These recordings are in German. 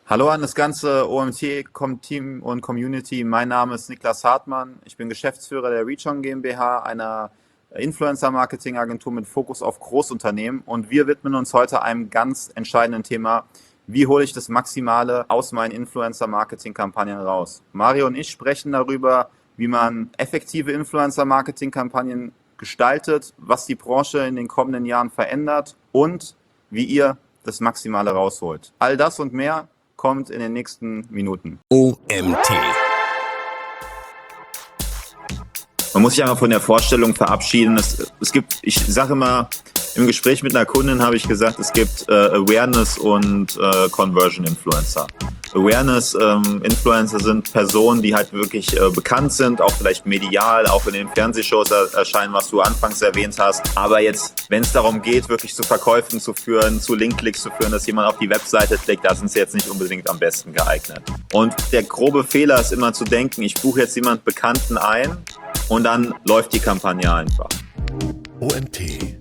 Hallo an das ganze OMT-Team und Community. Mein Name ist Niklas Hartmann. Ich bin Geschäftsführer der Reachon GmbH, einer Influencer-Marketing-Agentur mit Fokus auf Großunternehmen. Und wir widmen uns heute einem ganz entscheidenden Thema. Wie hole ich das Maximale aus meinen Influencer-Marketing-Kampagnen raus? Mario und ich sprechen darüber, wie man effektive Influencer-Marketing-Kampagnen gestaltet, was die Branche in den kommenden Jahren verändert und wie ihr das Maximale rausholt. All das und mehr kommt in den nächsten Minuten. OMT. Man muss sich einfach von der Vorstellung verabschieden. Es gibt, ich sage immer, im Gespräch mit einer Kundin habe ich gesagt, es gibt Awareness und Conversion Influencer. Awareness-Influencer sind Personen, die halt wirklich bekannt sind, auch vielleicht medial, auch in den Fernsehshows erscheinen, was du anfangs erwähnt hast. Aber jetzt, wenn es darum geht, wirklich zu Verkäufen zu führen, zu Linkklicks zu führen, dass jemand auf die Webseite klickt, da sind sie jetzt nicht unbedingt am besten geeignet. Und der grobe Fehler ist immer zu denken, ich buche jetzt jemanden Bekannten ein und dann läuft die Kampagne einfach. OMT,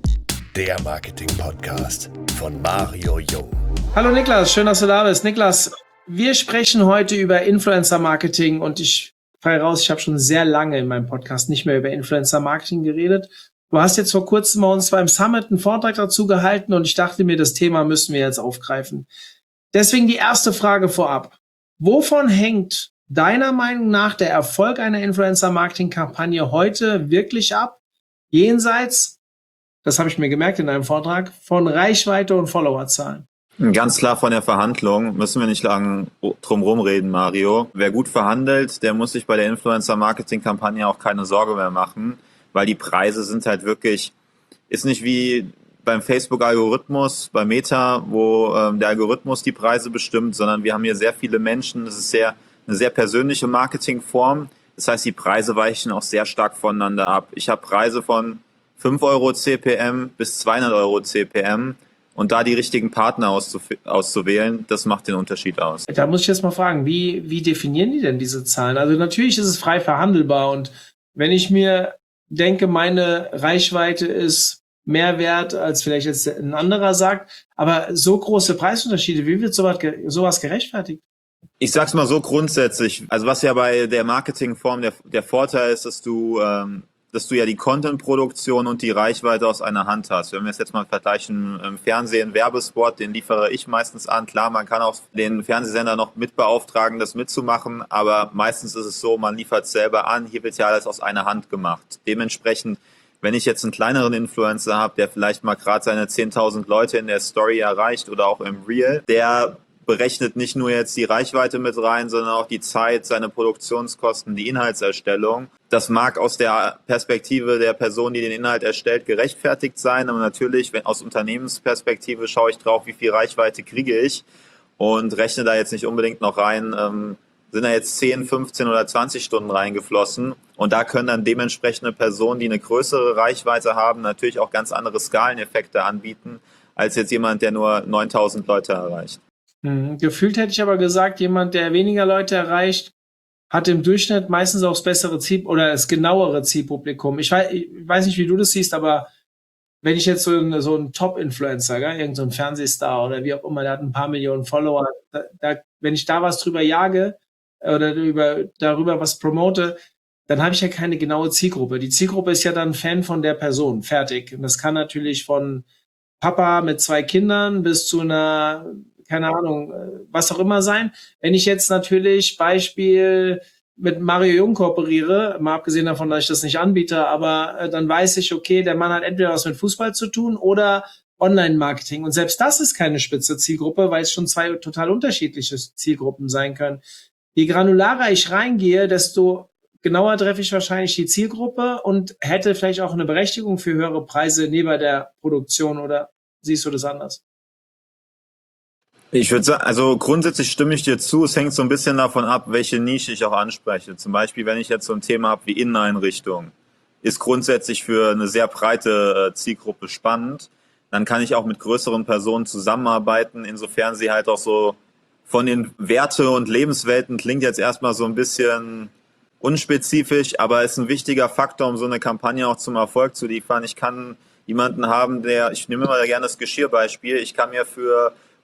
der Marketing-Podcast von Mario Jung. Hallo Niklas, schön, dass du da bist. Niklas, wir sprechen heute über Influencer-Marketing und ich falle raus, ich habe schon sehr lange in meinem Podcast nicht mehr über Influencer-Marketing geredet. Du hast jetzt vor kurzem bei uns beim Summit einen Vortrag dazu gehalten und ich dachte mir, das Thema müssen wir jetzt aufgreifen. Deswegen die erste Frage vorab. Wovon hängt deiner Meinung nach der Erfolg einer Influencer-Marketing-Kampagne heute wirklich ab? Jenseits, das habe ich mir gemerkt in einem Vortrag, von Reichweite und Followerzahlen. Ganz klar von der Verhandlung, müssen wir nicht lang drumherum reden, Mario. Wer gut verhandelt, der muss sich bei der Influencer-Marketing-Kampagne auch keine Sorge mehr machen, weil die Preise sind halt wirklich, ist nicht wie beim Facebook-Algorithmus, bei Meta, wo der Algorithmus die Preise bestimmt, sondern wir haben hier sehr viele Menschen, das ist eine sehr persönliche Marketingform. Das heißt, die Preise weichen auch sehr stark voneinander ab. Ich habe Preise von 5 Euro CPM bis 200 Euro CPM. Und da die richtigen Partner auszuwählen, das macht den Unterschied aus. Da muss ich jetzt mal fragen, wie definieren die denn diese Zahlen? Also natürlich ist es frei verhandelbar und wenn ich mir denke, meine Reichweite ist mehr wert, als vielleicht jetzt ein anderer sagt, aber so große Preisunterschiede, wie wird sowas gerechtfertigt? Ich sag's mal so grundsätzlich, also was ja bei der Marketingform der Vorteil ist, dass du ja die Content-Produktion und die Reichweite aus einer Hand hast. Wenn wir es jetzt mal vergleichen, im Fernsehen, Werbespot, den liefere ich meistens an. Klar, man kann auch den Fernsehsender noch mit beauftragen, das mitzumachen, aber meistens ist es so, man liefert selber an. Hier wird ja alles aus einer Hand gemacht. Dementsprechend, wenn ich jetzt einen kleineren Influencer habe, der vielleicht mal gerade seine 10.000 Leute in der Story erreicht oder auch im Reel, der berechnet nicht nur jetzt die Reichweite mit rein, sondern auch die Zeit, seine Produktionskosten, die Inhaltserstellung. Das mag aus der Perspektive der Person, die den Inhalt erstellt, gerechtfertigt sein, aber natürlich, wenn aus Unternehmensperspektive schaue ich drauf, wie viel Reichweite kriege ich und rechne da jetzt nicht unbedingt noch rein, sind da jetzt 10, 15 oder 20 Stunden reingeflossen und da können dann dementsprechende Personen, die eine größere Reichweite haben, natürlich auch ganz andere Skaleneffekte anbieten, als jetzt jemand, der nur 9.000 Leute erreicht. Gefühlt hätte ich aber gesagt, jemand, der weniger Leute erreicht, hat im Durchschnitt meistens auch das bessere oder das genauere Zielpublikum. Ich weiß nicht, wie du das siehst, aber wenn ich jetzt so einen Top-Influencer, irgend so ein Fernsehstar oder wie auch immer, der hat ein paar Millionen Follower, wenn ich da was drüber jage oder darüber was promote, dann habe ich ja keine genaue Zielgruppe. Die Zielgruppe ist ja dann Fan von der Person, fertig. Und das kann natürlich von Papa mit 2 Kindern bis zu einer, keine Ahnung, was auch immer sein. Wenn ich jetzt natürlich Beispiel mit Mario Jung kooperiere, mal abgesehen davon, dass ich das nicht anbiete, aber dann weiß ich, okay, der Mann hat entweder was mit Fußball zu tun oder Online-Marketing. Und selbst das ist keine spitze Zielgruppe, weil es schon 2 total unterschiedliche Zielgruppen sein können. Je granularer ich reingehe, desto genauer treffe ich wahrscheinlich die Zielgruppe und hätte vielleicht auch eine Berechtigung für höhere Preise neben der Produktion, oder siehst du das anders? Ich würde sagen, also grundsätzlich stimme ich dir zu. Es hängt so ein bisschen davon ab, welche Nische ich auch anspreche. Zum Beispiel, wenn ich jetzt so ein Thema habe wie Inneneinrichtung, ist grundsätzlich für eine sehr breite Zielgruppe spannend. Dann kann ich auch mit größeren Personen zusammenarbeiten, insofern sie halt auch so von den Werte- und Lebenswelten klingt jetzt erstmal so ein bisschen unspezifisch, aber ist ein wichtiger Faktor, um so eine Kampagne auch zum Erfolg zu liefern. Ich kann jemanden haben, ich nehme immer gerne das Geschirrbeispiel, ich kann mir für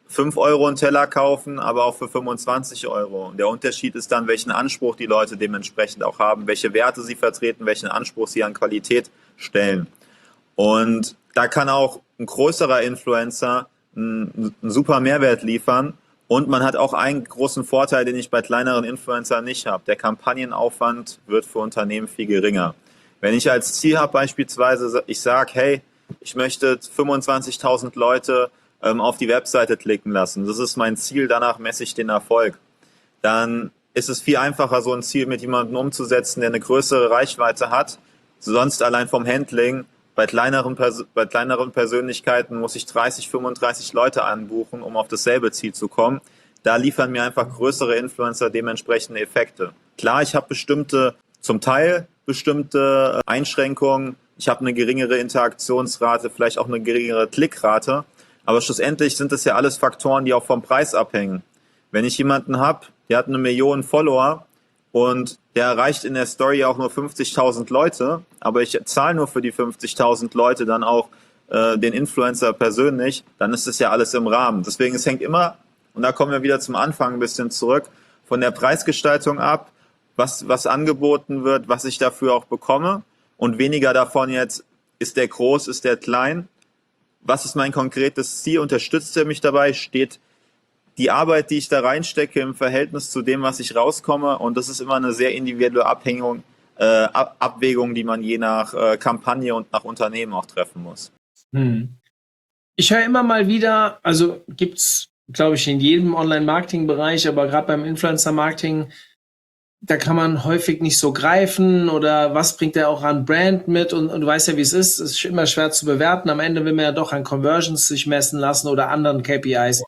5 Euro einen Teller kaufen, aber auch für 25 Euro. Und der Unterschied ist dann, welchen Anspruch die Leute dementsprechend auch haben, welche Werte sie vertreten, welchen Anspruch sie an Qualität stellen. Und da kann auch ein größerer Influencer einen super Mehrwert liefern. Und man hat auch einen großen Vorteil, den ich bei kleineren Influencern nicht habe. Der Kampagnenaufwand wird für Unternehmen viel geringer. Wenn ich als Ziel habe beispielsweise, ich sage, hey, ich möchte 25.000 Leute auf die Webseite klicken lassen. Das ist mein Ziel, danach messe ich den Erfolg. Dann ist es viel einfacher, so ein Ziel mit jemandem umzusetzen, der eine größere Reichweite hat. Sonst allein vom Handling, bei kleineren Persönlichkeiten muss ich 30, 35 Leute anbuchen, um auf dasselbe Ziel zu kommen. Da liefern mir einfach größere Influencer dementsprechende Effekte. Klar, ich habe zum Teil bestimmte Einschränkungen. Ich habe eine geringere Interaktionsrate, vielleicht auch eine geringere Klickrate. Aber schlussendlich sind das ja alles Faktoren, die auch vom Preis abhängen. Wenn ich jemanden habe, der hat 1 Million Follower und der erreicht in der Story auch nur 50.000 Leute, aber ich zahle nur für die 50.000 Leute dann auch den Influencer persönlich, dann ist das ja alles im Rahmen. Deswegen, es hängt immer, und da kommen wir wieder zum Anfang ein bisschen zurück, von der Preisgestaltung ab, was angeboten wird, was ich dafür auch bekomme und weniger davon jetzt, ist der groß, ist der klein. Was ist mein konkretes Ziel? Unterstützt er mich dabei? Steht die Arbeit, die ich da reinstecke, im Verhältnis zu dem, was ich rauskomme? Und das ist immer eine sehr individuelle Abwägung, die man je nach Kampagne und nach Unternehmen auch treffen muss. Ich höre immer mal wieder, also gibt's, glaube ich, in jedem Online-Marketing-Bereich, aber gerade beim Influencer-Marketing, da kann man häufig nicht so greifen oder was bringt er auch an Brand mit und du weißt ja, wie es ist ist immer schwer zu bewerten. Am Ende will man ja doch an Conversions sich messen lassen oder anderen KPIs.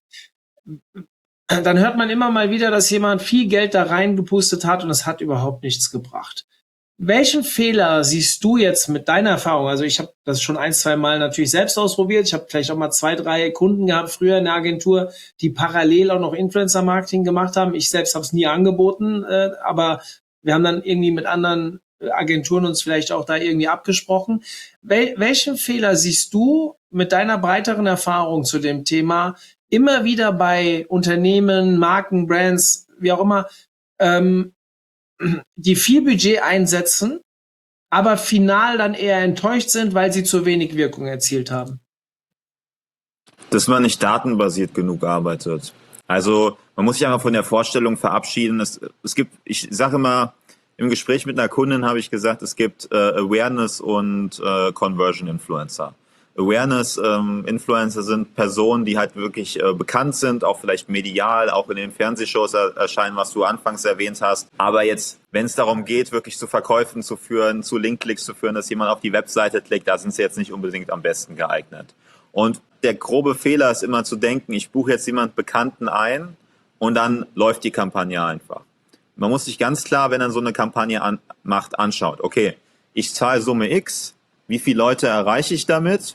Dann hört man immer mal wieder, dass jemand viel Geld da reingepustet hat und es hat überhaupt nichts gebracht. Welchen Fehler siehst du jetzt mit deiner Erfahrung? Also ich habe das schon 1-2 Mal natürlich selbst ausprobiert. Ich habe vielleicht auch mal 2-3 Kunden gehabt früher in der Agentur, die parallel auch noch Influencer-Marketing gemacht haben. Ich selbst habe es nie angeboten, aber wir haben dann irgendwie mit anderen Agenturen uns vielleicht auch da irgendwie abgesprochen. Welchen Fehler siehst du mit deiner breiteren Erfahrung zu dem Thema immer wieder bei Unternehmen, Marken, Brands, wie auch immer, die viel Budget einsetzen, aber final dann eher enttäuscht sind, weil sie zu wenig Wirkung erzielt haben? Dass man nicht datenbasiert genug arbeitet. Also man muss sich einfach von der Vorstellung verabschieden. Es gibt, ich sage immer, im Gespräch mit einer Kundin habe ich gesagt, es gibt Awareness und Conversion Influencer. Awareness-Influencer sind Personen, die halt wirklich bekannt sind, auch vielleicht medial, auch in den Fernsehshows erscheinen, was du anfangs erwähnt hast. Aber jetzt, wenn es darum geht, wirklich zu Verkäufen zu führen, zu Linkklicks zu führen, dass jemand auf die Webseite klickt, da sind sie jetzt nicht unbedingt am besten geeignet. Und der grobe Fehler ist immer zu denken, ich buche jetzt jemand Bekannten ein und dann läuft die Kampagne einfach. Man muss sich ganz klar, wenn er so eine Kampagne anschaut, okay, ich zahle Summe X, wie viele Leute erreiche ich damit?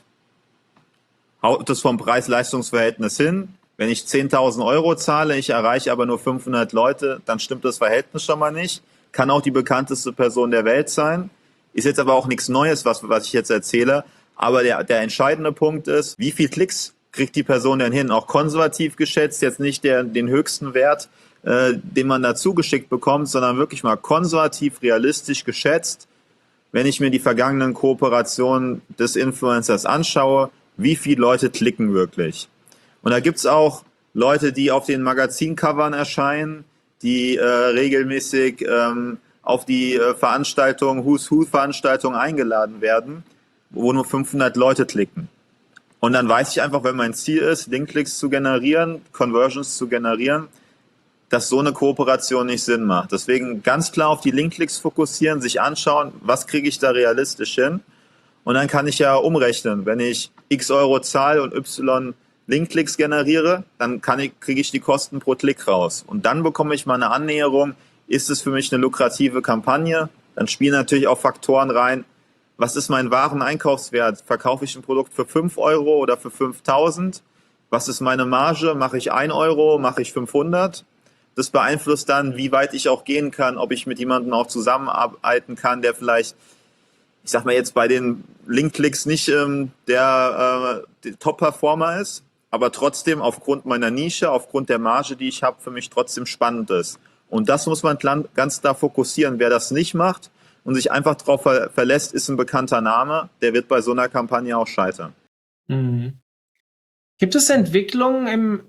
Haut das vom Preis-Leistungs-Verhältnis hin? Wenn ich 10.000 Euro zahle, ich erreiche aber nur 500 Leute, dann stimmt das Verhältnis schon mal nicht. Kann auch die bekannteste Person der Welt sein. Ist jetzt aber auch nichts Neues, was ich jetzt erzähle. Aber der entscheidende Punkt ist, wie viel Klicks kriegt die Person denn hin? Auch konservativ geschätzt, jetzt nicht den höchsten Wert, den man da zugeschickt bekommt, sondern wirklich mal konservativ, realistisch geschätzt. Wenn ich mir die vergangenen Kooperationen des Influencers anschaue, wie viele Leute klicken wirklich? Und da gibt's auch Leute, die auf den Magazincovern erscheinen, die regelmäßig auf die Veranstaltungen, Who's Who-Veranstaltungen eingeladen werden, wo nur 500 Leute klicken. Und dann weiß ich einfach, wenn mein Ziel ist, Linkklicks zu generieren, Conversions zu generieren, dass so eine Kooperation nicht Sinn macht. Deswegen ganz klar auf die Linkklicks fokussieren, sich anschauen, was kriege ich da realistisch hin? Und dann kann ich ja umrechnen. Wenn ich X Euro zahle und Y Linkklicks generiere, dann kriege ich die Kosten pro Klick raus. Und dann bekomme ich mal eine Annäherung. Ist es für mich eine lukrative Kampagne? Dann spielen natürlich auch Faktoren rein. Was ist mein wahren Einkaufswert? Verkaufe ich ein Produkt für 5 Euro oder für 5.000? Was ist meine Marge? Mache ich 1 Euro? Mache ich 500? Das beeinflusst dann, wie weit ich auch gehen kann, ob ich mit jemandem auch zusammenarbeiten kann, der vielleicht, ich sag mal jetzt bei den Linkklicks nicht der Top-Performer ist, aber trotzdem aufgrund meiner Nische, aufgrund der Marge, die ich habe, für mich trotzdem spannend ist. Und das muss man ganz klar fokussieren. Wer das nicht macht und sich einfach darauf verlässt, ist ein bekannter Name, der wird bei so einer Kampagne auch scheitern. Mhm. Gibt es Entwicklungen im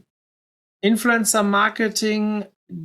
Influencer-Marketing,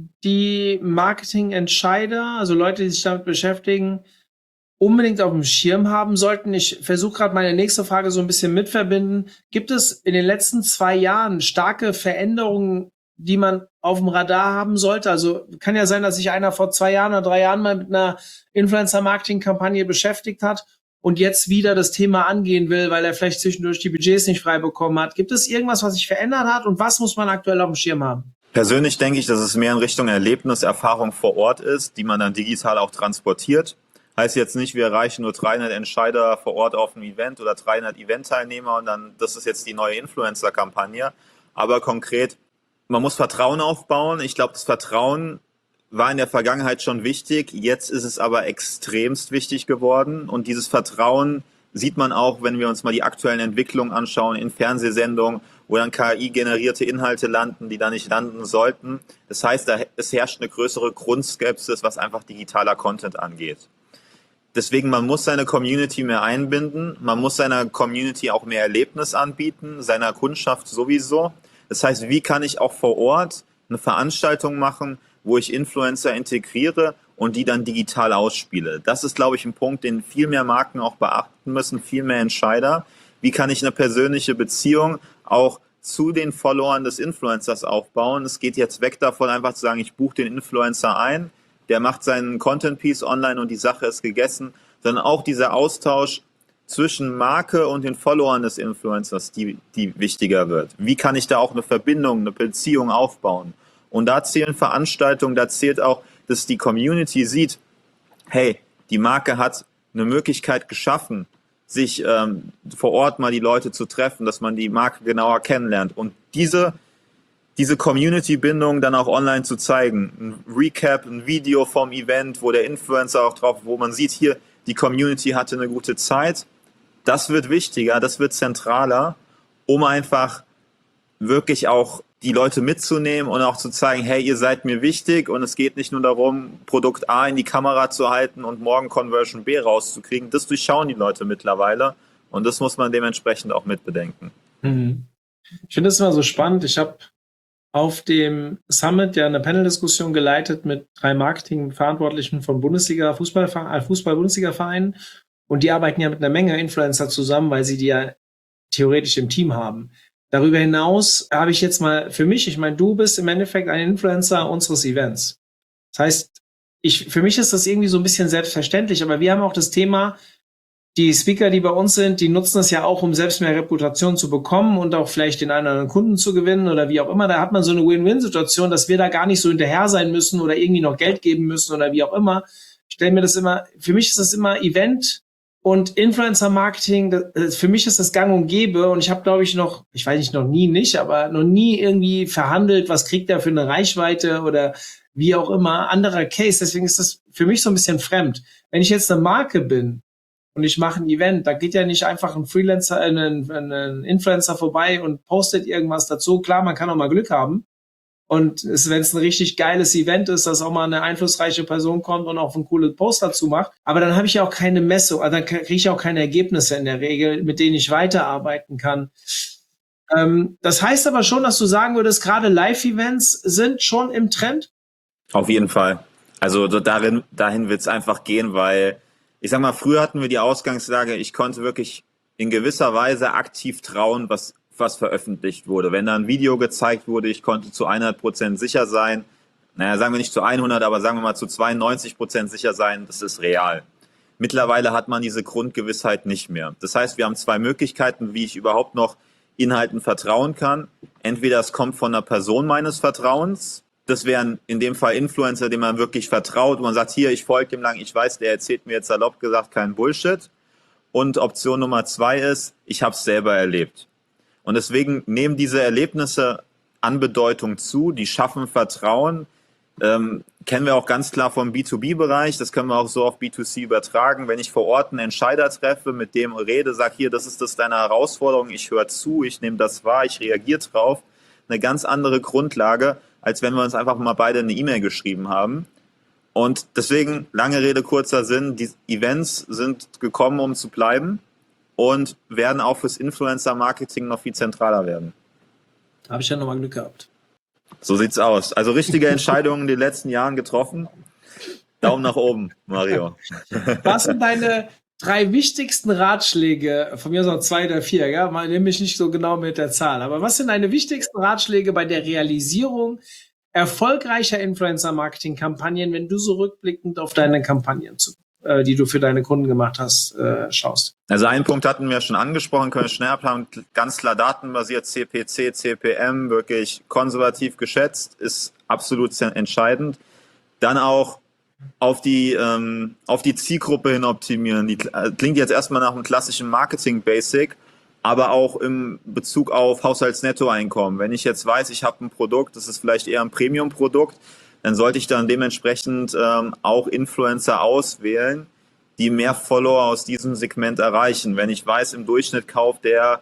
die Marketingentscheider, also Leute, die sich damit beschäftigen, unbedingt auf dem Schirm haben sollten? Ich versuche gerade meine nächste Frage so ein bisschen mitverbinden. Gibt es in den letzten 2 Jahren starke Veränderungen, die man auf dem Radar haben sollte? Also kann ja sein, dass sich einer vor 2 Jahren oder 3 Jahren mal mit einer Influencer-Marketing-Kampagne beschäftigt hat und jetzt wieder das Thema angehen will, weil er vielleicht zwischendurch die Budgets nicht frei bekommen hat. Gibt es irgendwas, was sich verändert hat und was muss man aktuell auf dem Schirm haben? Persönlich denke ich, dass es mehr in Richtung Erlebniserfahrung vor Ort ist, die man dann digital auch transportiert. Heißt jetzt nicht, wir erreichen nur 300 Entscheider vor Ort auf einem Event oder 300 Eventteilnehmer und dann, das ist jetzt die neue Influencer-Kampagne. Aber konkret, man muss Vertrauen aufbauen. Ich glaube, das Vertrauen war in der Vergangenheit schon wichtig. Jetzt ist es aber extremst wichtig geworden. Und dieses Vertrauen sieht man auch, wenn wir uns mal die aktuellen Entwicklungen anschauen in Fernsehsendungen, wo dann KI-generierte Inhalte landen, die da nicht landen sollten. Das heißt, es herrscht eine größere Grundskepsis, was einfach digitaler Content angeht. Deswegen, man muss seine Community mehr einbinden, man muss seiner Community auch mehr Erlebnis anbieten, seiner Kundschaft sowieso. Das heißt, wie kann ich auch vor Ort eine Veranstaltung machen, wo ich Influencer integriere und die dann digital ausspiele? Das ist, glaube ich, ein Punkt, den viel mehr Marken auch beachten müssen, viel mehr Entscheider. Wie kann ich eine persönliche Beziehung auch zu den Followern des Influencers aufbauen? Es geht jetzt weg davon, einfach zu sagen, ich buche den Influencer ein, der macht seinen Content-Piece online und die Sache ist gegessen, sondern auch dieser Austausch zwischen Marke und den Followern des Influencers, die wichtiger wird. Wie kann ich da auch eine Verbindung, eine Beziehung aufbauen? Und da zählen Veranstaltungen, da zählt auch, dass die Community sieht, hey, die Marke hat eine Möglichkeit geschaffen, sich vor Ort mal die Leute zu treffen, dass man die Marke genauer kennenlernt. Und diese Community-Bindung dann auch online zu zeigen. Ein Recap, ein Video vom Event, wo der Influencer auch drauf, wo man sieht, hier, die Community hatte eine gute Zeit. Das wird wichtiger, das wird zentraler, um einfach wirklich auch die Leute mitzunehmen und auch zu zeigen, hey, ihr seid mir wichtig und es geht nicht nur darum, Produkt A in die Kamera zu halten und morgen Conversion B rauszukriegen. Das durchschauen die Leute mittlerweile und das muss man dementsprechend auch mitbedenken. Ich finde das immer so spannend. Ich habe auf dem Summit ja eine Panel-Diskussion geleitet mit 3 Marketingverantwortlichen von Fußball-Bundesliga-Vereinen und die arbeiten ja mit einer Menge Influencer zusammen, weil sie die ja theoretisch im Team haben. Darüber hinaus habe ich jetzt mal für mich, ich meine, du bist im Endeffekt ein Influencer unseres Events. Das heißt, für mich ist das irgendwie so ein bisschen selbstverständlich, aber wir haben auch das Thema, die Speaker, die bei uns sind, die nutzen es ja auch, um selbst mehr Reputation zu bekommen und auch vielleicht den einen oder anderen Kunden zu gewinnen oder wie auch immer. Da hat man so eine Win-Win-Situation, dass wir da gar nicht so hinterher sein müssen oder irgendwie noch Geld geben müssen oder wie auch immer. Ich stelle mir das immer, für mich ist das immer Event und Influencer-Marketing, für mich ist das gang und gäbe und ich habe, glaube ich, noch nie irgendwie verhandelt, was kriegt er für eine Reichweite oder wie auch immer, anderer Case. Deswegen ist das für mich so ein bisschen fremd. Wenn ich jetzt eine Marke bin, und ich mache ein Event, da geht ja nicht einfach ein Freelancer, ein Influencer vorbei und postet irgendwas dazu. Klar, man kann auch mal Glück haben. Und wenn es ein richtig geiles Event ist, dass auch mal eine einflussreiche Person kommt und auch einen coolen Post dazu macht. Aber dann habe ich ja auch keine Messung, also dann kriege ich auch keine Ergebnisse in der Regel, mit denen ich weiterarbeiten kann. Das heißt aber schon, dass du sagen würdest, gerade Live-Events sind schon im Trend? Auf jeden Fall. Also dahin wird es einfach gehen, weil ich sag mal, früher hatten wir die Ausgangslage, ich konnte wirklich in gewisser Weise aktiv trauen, was veröffentlicht wurde. Wenn da ein Video gezeigt wurde, ich konnte zu 100% sicher sein, sagen wir nicht zu 100, aber sagen wir mal zu 92% sicher sein, das ist real. Mittlerweile hat man diese Grundgewissheit nicht mehr. Das heißt, wir haben 2 Möglichkeiten, wie ich überhaupt noch Inhalten vertrauen kann. Entweder es kommt von einer Person meines Vertrauens, das wären in dem Fall Influencer, denen man wirklich vertraut. Man sagt, hier, ich folge dem lang, ich weiß, der erzählt mir jetzt salopp gesagt keinen Bullshit. Und Option Nummer 2 ist, ich habe es selber erlebt. Und deswegen nehmen diese Erlebnisse an Bedeutung zu, die schaffen Vertrauen. Kennen wir auch ganz klar vom B2B-Bereich, das können wir auch so auf B2C übertragen. Wenn ich vor Ort einen Entscheider treffe, mit dem rede, sage hier, das ist deine Herausforderung, ich höre zu, ich nehme das wahr, ich reagiere drauf. Eine ganz andere Grundlage, als wenn wir uns einfach mal beide eine E-Mail geschrieben haben. Und deswegen, lange Rede, kurzer Sinn, die Events sind gekommen, um zu bleiben und werden auch fürs Influencer-Marketing noch viel zentraler werden. Habe ich ja nochmal Glück gehabt. So sieht's aus. Also richtige Entscheidungen in den letzten Jahren getroffen. Daumen nach oben, Mario. Was sind deine 3 wichtigsten Ratschläge, von mir aus noch 2 oder 4, ja? Mal nehme ich nicht so genau mit der Zahl, aber was sind deine wichtigsten Ratschläge bei der Realisierung erfolgreicher Influencer-Marketing-Kampagnen, wenn du so rückblickend auf deine Kampagnen, die du für deine Kunden gemacht hast, schaust? Also einen Punkt hatten wir schon angesprochen, können wir schnell abhaben, ganz klar datenbasiert, CPC, CPM, wirklich konservativ geschätzt, ist absolut entscheidend. Dann auch auf die Zielgruppe hin optimieren. Die klingt jetzt erstmal nach einem klassischen Marketing-Basic, aber auch im Bezug auf Haushaltsnettoeinkommen. Wenn ich jetzt weiß, ich habe ein Produkt, das ist vielleicht eher ein Premium-Produkt, dann sollte ich dann dementsprechend auch Influencer auswählen, die mehr Follower aus diesem Segment erreichen. Wenn ich weiß, im Durchschnitt kauft der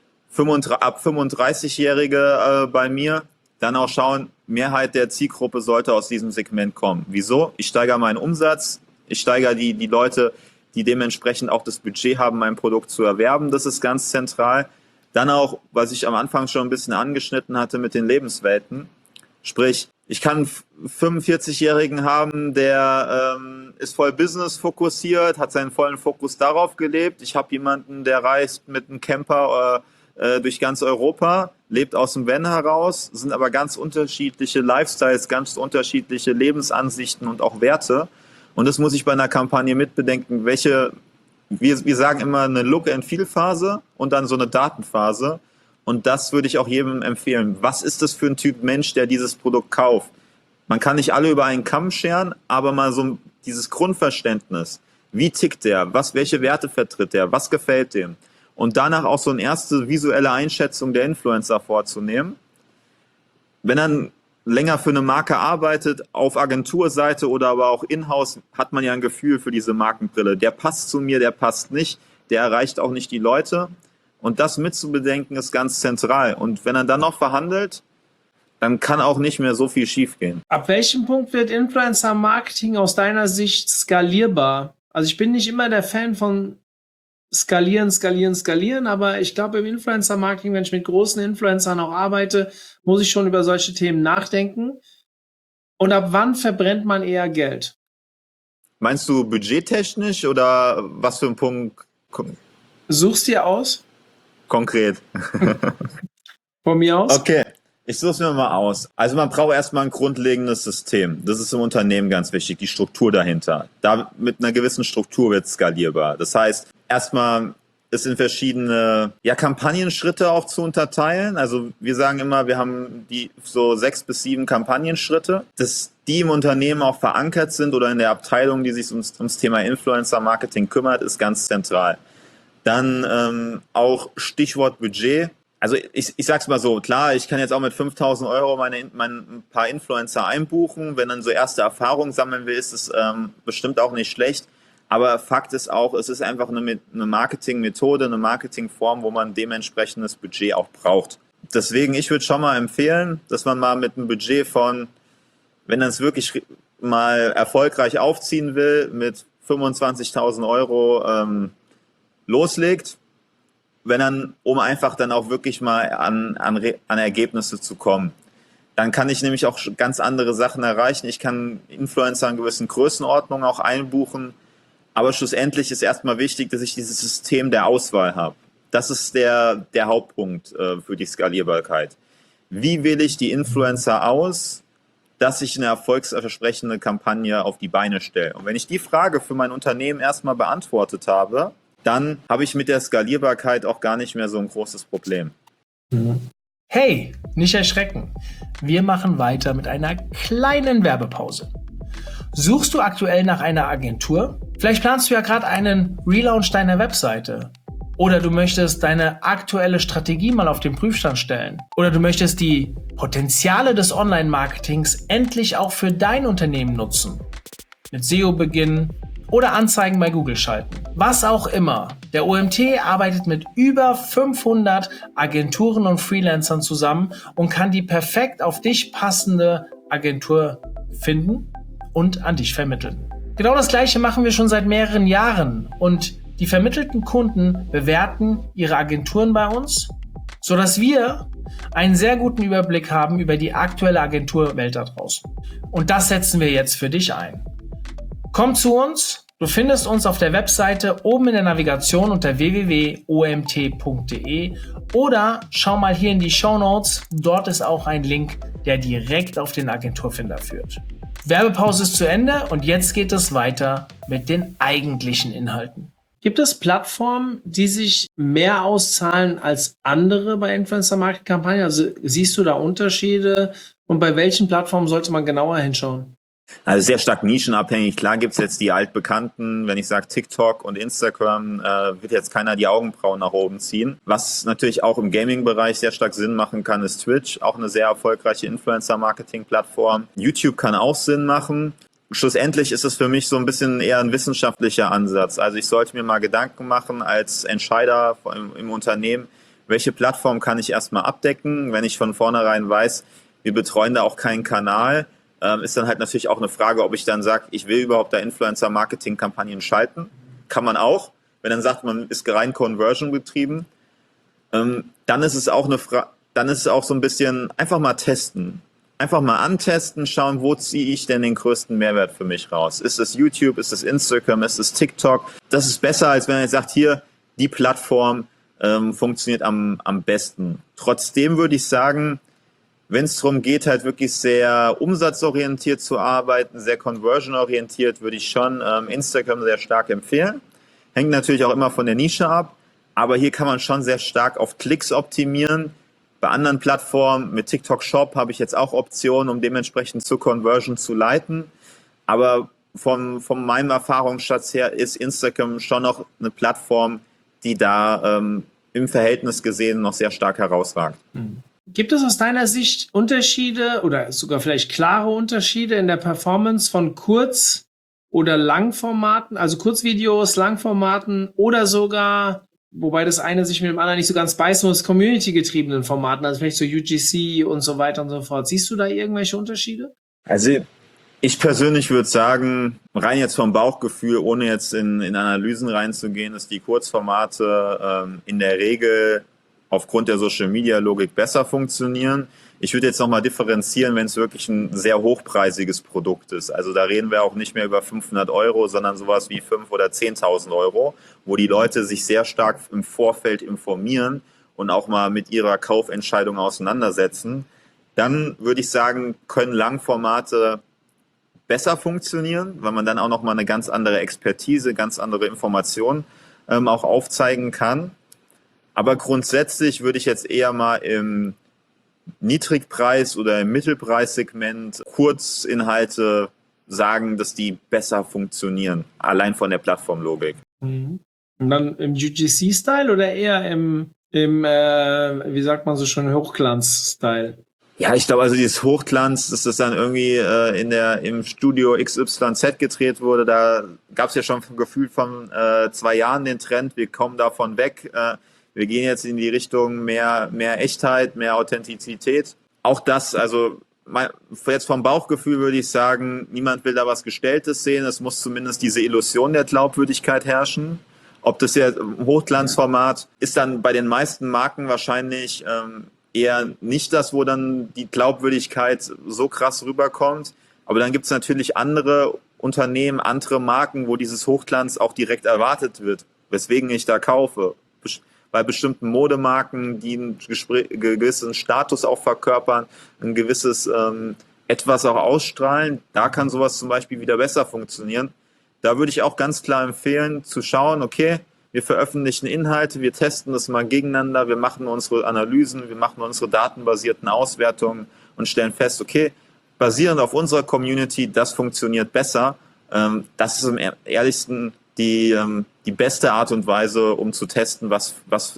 ab 35-Jährige bei mir, dann auch schauen, Mehrheit der Zielgruppe sollte aus diesem Segment kommen. Wieso? Ich steigere meinen Umsatz, ich steigere die Leute, die dementsprechend auch das Budget haben, mein Produkt zu erwerben. Das ist ganz zentral. Dann auch, was ich am Anfang schon ein bisschen angeschnitten hatte mit den Lebenswelten. Sprich, ich kann einen 45-Jährigen haben, der ist voll Business fokussiert, hat seinen vollen Fokus darauf gelebt. Ich habe jemanden, der reist mit einem Camper durch ganz Europa, lebt aus dem Van heraus, sind aber ganz unterschiedliche Lifestyles, ganz unterschiedliche Lebensansichten und auch Werte. Und das muss ich bei einer Kampagne mitbedenken, wir sagen immer eine Look-and-Feel-Phase und dann so eine Datenphase. Und das würde ich auch jedem empfehlen. Was ist das für ein Typ Mensch, der dieses Produkt kauft? Man kann nicht alle über einen Kamm scheren, aber mal so dieses Grundverständnis. Wie tickt der? Welche Werte vertritt der? Was gefällt dem? Und danach auch so eine erste visuelle Einschätzung der Influencer vorzunehmen. Wenn er länger für eine Marke arbeitet, auf Agenturseite oder aber auch in-house, hat man ja ein Gefühl für diese Markenbrille. Der passt zu mir, der passt nicht, der erreicht auch nicht die Leute. Und das mitzubedenken ist ganz zentral. Und wenn er dann noch verhandelt, dann kann auch nicht mehr so viel schiefgehen. Ab welchem Punkt wird Influencer-Marketing aus deiner Sicht skalierbar? Also ich bin nicht immer der Fan von skalieren, aber ich glaube im Influencer-Marketing, wenn ich mit großen Influencern auch arbeite, muss ich schon über solche Themen nachdenken. Und ab wann verbrennt man eher Geld? Meinst du budgettechnisch oder was für ein Punkt? Suchst dir aus? Konkret. Von mir aus? Okay, ich suche es mir mal aus. Also man braucht erstmal ein grundlegendes System. Das ist im Unternehmen ganz wichtig, die Struktur dahinter. Da mit einer gewissen Struktur wird es skalierbar. Das heißt, erstmal es in verschiedene Kampagnenschritte auch zu unterteilen. Also wir sagen immer, wir haben die so 6 bis 7 Kampagnenschritte, dass die im Unternehmen auch verankert sind oder in der Abteilung, die sich ums Thema Influencer-Marketing kümmert, ist ganz zentral. Dann auch Stichwort Budget. Also ich sag's mal so, klar, ich kann jetzt auch mit 5.000 Euro ein paar Influencer einbuchen. Wenn dann so erste Erfahrungen sammeln will, ist es bestimmt auch nicht schlecht. Aber Fakt ist auch, es ist einfach eine Marketingmethode, eine Marketingform, wo man dementsprechendes Budget auch braucht. Deswegen, ich würde schon mal empfehlen, dass man mal mit einem Budget von, wenn man es wirklich mal erfolgreich aufziehen will, mit 25.000 Euro loslegt, um einfach dann auch wirklich mal an Ergebnisse zu kommen. Dann kann ich nämlich auch ganz andere Sachen erreichen. Ich kann Influencer in gewissen Größenordnungen auch einbuchen. Aber schlussendlich ist erstmal wichtig, dass ich dieses System der Auswahl habe. Das ist der Hauptpunkt für die Skalierbarkeit. Wie wähle ich die Influencer aus, dass ich eine erfolgsversprechende Kampagne auf die Beine stelle? Und wenn ich die Frage für mein Unternehmen erstmal beantwortet habe, dann habe ich mit der Skalierbarkeit auch gar nicht mehr so ein großes Problem. Hey, nicht erschrecken. Wir machen weiter mit einer kleinen Werbepause. Suchst du aktuell nach einer Agentur? Vielleicht planst du ja gerade einen Relaunch deiner Webseite. Oder du möchtest deine aktuelle Strategie mal auf den Prüfstand stellen. Oder du möchtest die Potenziale des Online-Marketings endlich auch für dein Unternehmen nutzen. Mit SEO beginnen oder Anzeigen bei Google schalten. Was auch immer. Der OMT arbeitet mit über 500 Agenturen und Freelancern zusammen und kann die perfekt auf dich passende Agentur finden und an dich vermitteln. Genau das Gleiche machen wir schon seit mehreren Jahren und die vermittelten Kunden bewerten ihre Agenturen bei uns, sodass wir einen sehr guten Überblick haben über die aktuelle Agenturwelt da draußen. Und das setzen wir jetzt für dich ein. Komm zu uns, du findest uns auf der Webseite oben in der Navigation unter www.omt.de oder schau mal hier in die Shownotes, dort ist auch ein Link, der direkt auf den Agenturfinder führt. Werbepause ist zu Ende und jetzt geht es weiter mit den eigentlichen Inhalten. Gibt es Plattformen, die sich mehr auszahlen als andere bei Influencer-Marketing-Kampagnen? Also siehst du da Unterschiede und bei welchen Plattformen sollte man genauer hinschauen? Also sehr stark nischenabhängig. Klar gibt's jetzt die altbekannten, wenn ich sage TikTok und Instagram, wird jetzt keiner die Augenbrauen nach oben ziehen. Was natürlich auch im Gaming-Bereich sehr stark Sinn machen kann, ist Twitch, auch eine sehr erfolgreiche Influencer-Marketing-Plattform. YouTube kann auch Sinn machen. Schlussendlich ist es für mich so ein bisschen eher ein wissenschaftlicher Ansatz. Also ich sollte mir mal Gedanken machen als Entscheider im Unternehmen, welche Plattform kann ich erstmal abdecken, wenn ich von vornherein weiß, wir betreuen da auch keinen Kanal. Ist dann halt natürlich auch eine Frage, ob ich dann sage, ich will überhaupt da Influencer-Marketing-Kampagnen schalten. Kann man auch. Wenn dann sagt, man ist rein Conversion betrieben, dann ist es auch dann ist es auch so ein bisschen einfach mal testen. Einfach mal antesten, schauen, wo ziehe ich denn den größten Mehrwert für mich raus? Ist es YouTube, ist es Instagram, ist es TikTok? Das ist besser, als wenn er sagt, hier, die Plattform funktioniert am besten. Trotzdem würde ich sagen, wenn es darum geht, halt wirklich sehr umsatzorientiert zu arbeiten, sehr conversion-orientiert, würde ich schon Instagram sehr stark empfehlen. Hängt natürlich auch immer von der Nische ab, aber hier kann man schon sehr stark auf Klicks optimieren. Bei anderen Plattformen, mit TikTok Shop, habe ich jetzt auch Optionen, um dementsprechend zur Conversion zu leiten. Aber von meinem Erfahrungsschatz her ist Instagram schon noch eine Plattform, die da im Verhältnis gesehen noch sehr stark herausragt. Gibt es aus deiner Sicht Unterschiede oder sogar vielleicht klare Unterschiede in der Performance von Kurz- oder Langformaten, also Kurzvideos, Langformaten oder sogar, wobei das eine sich mit dem anderen nicht so ganz beißt, muss, community-getriebenen Formaten, also vielleicht so UGC und so weiter und so fort. Siehst du da irgendwelche Unterschiede? Also ich persönlich würde sagen, rein jetzt vom Bauchgefühl, ohne jetzt in Analysen reinzugehen, ist die Kurzformate in der Regel aufgrund der Social-Media-Logik besser funktionieren. Ich würde jetzt nochmal differenzieren, wenn es wirklich ein sehr hochpreisiges Produkt ist. Also da reden wir auch nicht mehr über 500 €, sondern sowas wie 5.000 oder 10.000 €, wo die Leute sich sehr stark im Vorfeld informieren und auch mal mit ihrer Kaufentscheidung auseinandersetzen. Dann würde ich sagen, können Langformate besser funktionieren, weil man dann auch nochmal eine ganz andere Expertise, ganz andere Informationen auch aufzeigen kann. Aber grundsätzlich würde ich jetzt eher mal im Niedrigpreis- oder im Mittelpreissegment Kurzinhalte sagen, dass die besser funktionieren, allein von der Plattformlogik. Und dann im UGC-Style oder eher im wie sagt man so schön, Hochglanz-Style? Ja, ich glaube, also dieses Hochglanz, dass das dann irgendwie im Studio XYZ gedreht wurde, da gab es ja schon gefühlt von 2 Jahren den Trend, wir kommen davon weg. Wir gehen jetzt in die Richtung mehr Echtheit, mehr Authentizität. Auch das, also jetzt vom Bauchgefühl würde ich sagen, niemand will da was Gestelltes sehen. Es muss zumindest diese Illusion der Glaubwürdigkeit herrschen. Ob das ja im Hochglanzformat ist dann bei den meisten Marken wahrscheinlich eher nicht das, wo dann die Glaubwürdigkeit so krass rüberkommt. Aber dann gibt es natürlich andere Unternehmen, andere Marken, wo dieses Hochglanz auch direkt erwartet wird, weswegen ich da kaufe. Bei bestimmten Modemarken, die einen gewissen Status auch verkörpern, ein gewisses etwas auch ausstrahlen, da kann sowas zum Beispiel wieder besser funktionieren. Da würde ich auch ganz klar empfehlen, zu schauen, okay, wir veröffentlichen Inhalte, wir testen das mal gegeneinander, wir machen unsere Analysen, wir machen unsere datenbasierten Auswertungen und stellen fest, okay, basierend auf unserer Community, das funktioniert besser. Das ist am ehrlichsten die die beste Art und Weise, um zu testen, was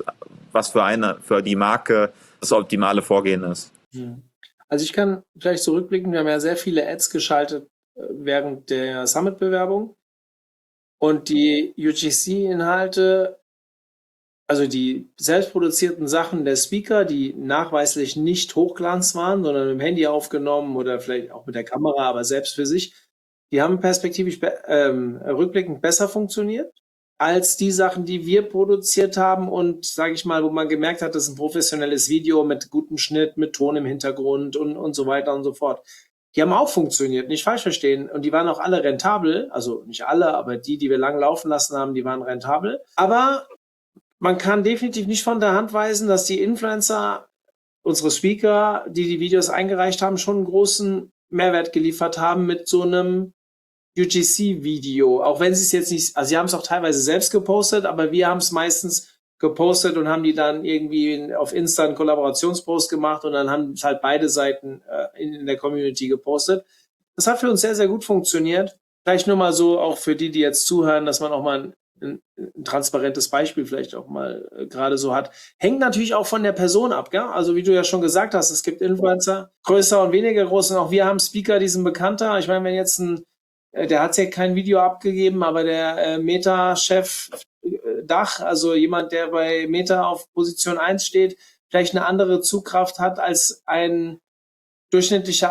für die Marke das optimale Vorgehen ist. Also ich kann vielleicht zurückblicken, wir haben ja sehr viele Ads geschaltet während der Summit-Bewerbung und die UGC-Inhalte, also die selbstproduzierten Sachen der Speaker, die nachweislich nicht Hochglanz waren, sondern mit dem Handy aufgenommen oder vielleicht auch mit der Kamera, aber selbst für sich, die haben perspektivisch rückblickend besser funktioniert als die Sachen, die wir produziert haben und, sage ich mal, wo man gemerkt hat, das ist ein professionelles Video mit gutem Schnitt, mit Ton im Hintergrund und so weiter und so fort. Die haben auch funktioniert, nicht falsch verstehen. Und die waren auch alle rentabel, also nicht alle, aber die wir lang laufen lassen haben, die waren rentabel. Aber man kann definitiv nicht von der Hand weisen, dass die Influencer, unsere Speaker, die Videos eingereicht haben, schon einen großen Mehrwert geliefert haben mit so einem UGC-Video, auch wenn sie es jetzt nicht, also sie haben es auch teilweise selbst gepostet, aber wir haben es meistens gepostet und haben die dann irgendwie auf Insta einen Kollaborationspost gemacht und dann haben es halt beide Seiten in der Community gepostet. Das hat für uns sehr, sehr gut funktioniert. Vielleicht nur mal so, auch für die jetzt zuhören, dass man auch mal ein transparentes Beispiel vielleicht auch mal gerade so hat. Hängt natürlich auch von der Person ab, gell? Also wie du ja schon gesagt hast, es gibt Influencer, größer und weniger groß und auch wir haben Speaker, die sind bekannter. Ich meine, wenn jetzt der hat ja kein Video abgegeben, aber der Meta-Chef Dach, also jemand, der bei Meta auf Position 1 steht, vielleicht eine andere Zugkraft hat als ein durchschnittlicher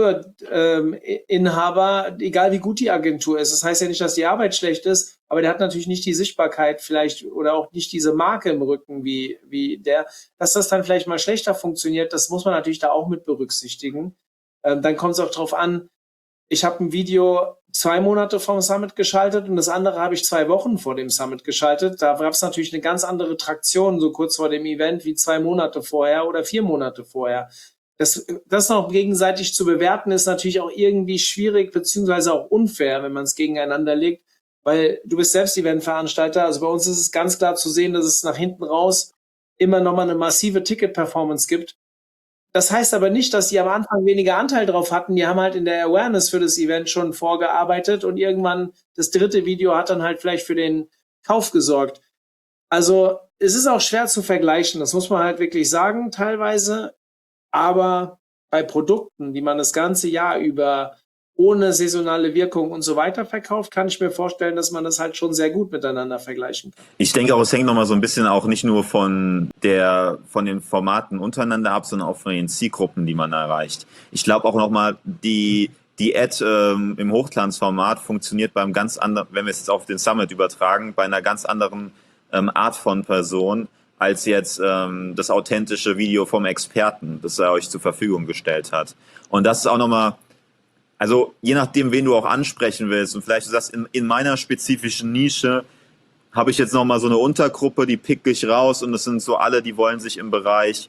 Agenturinhaber, egal wie gut die Agentur ist. Das heißt ja nicht, dass die Arbeit schlecht ist, aber der hat natürlich nicht die Sichtbarkeit vielleicht oder auch nicht diese Marke im Rücken wie der. Dass das dann vielleicht mal schlechter funktioniert, das muss man natürlich da auch mit berücksichtigen. Dann kommt es auch drauf an, ich habe ein Video 2 Monate vom Summit geschaltet und das andere habe ich 2 Wochen vor dem Summit geschaltet. Da gab es natürlich eine ganz andere Traktion, so kurz vor dem Event, wie 2 Monate vorher oder 4 Monate vorher. Das noch gegenseitig zu bewerten, ist natürlich auch irgendwie schwierig, beziehungsweise auch unfair, wenn man es gegeneinander legt, weil du bist selbst Eventveranstalter. Also bei uns ist es ganz klar zu sehen, dass es nach hinten raus immer nochmal eine massive Ticket-Performance gibt. Das heißt aber nicht, dass die am Anfang weniger Anteil drauf hatten. Die haben halt in der Awareness für das Event schon vorgearbeitet und irgendwann das 3. Video hat dann halt vielleicht für den Kauf gesorgt. Also es ist auch schwer zu vergleichen, das muss man halt wirklich sagen teilweise. Aber bei Produkten, die man das ganze Jahr über ohne saisonale Wirkung und so weiter verkauft, kann ich mir vorstellen, dass man das halt schon sehr gut miteinander vergleichen kann. Ich denke auch, es hängt nochmal so ein bisschen auch nicht nur von den Formaten untereinander ab, sondern auch von den Zielgruppen, die man erreicht. Ich glaube auch nochmal, die Ad im Hochglanzformat funktioniert beim ganz anderen, wenn wir es jetzt auf den Summit übertragen, bei einer ganz anderen Art von Person, als jetzt das authentische Video vom Experten, das er euch zur Verfügung gestellt hat. Und das ist auch nochmal, also je nachdem, wen du auch ansprechen willst und vielleicht du sagst, in meiner spezifischen Nische habe ich jetzt nochmal so eine Untergruppe, die pick ich raus und das sind so alle, die wollen sich im Bereich